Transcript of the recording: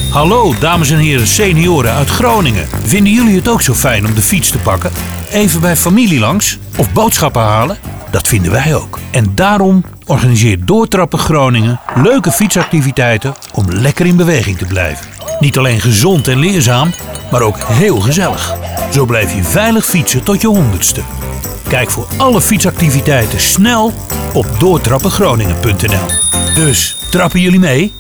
Hallo dames en heren senioren uit Groningen. Vinden jullie het ook zo fijn om de fiets te pakken? Even bij familie langs of boodschappen halen? Dat vinden wij ook. En daarom organiseert Doortrappen Groningen leuke fietsactiviteiten om lekker in beweging te blijven. Niet alleen gezond en leerzaam, maar ook heel gezellig. Zo blijf je veilig fietsen tot je 100ste. Kijk voor alle fietsactiviteiten snel op doortrappengroningen.nl. Dus, trappen jullie mee?